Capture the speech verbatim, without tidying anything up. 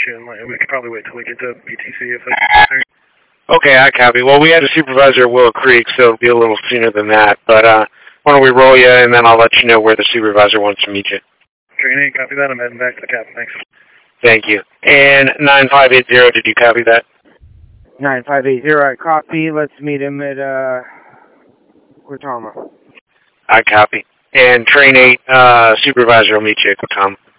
issue, and we could probably wait till we get to P T C if that's necessary. Okay, I copy. Well, we had a supervisor at Willow Creek, so it'll be a little sooner than that. But uh, why don't we roll you, and then I'll let you know where the supervisor wants to meet you. Train eight, copy that. I'm heading back to the cap. Thanks. Thank you. And nine five eight zero, did you copy that? nine five eight zero, I copy. Let's meet him at, uh, Guatama. I copy. And train eight, uh, supervisor will meet you at Guatama.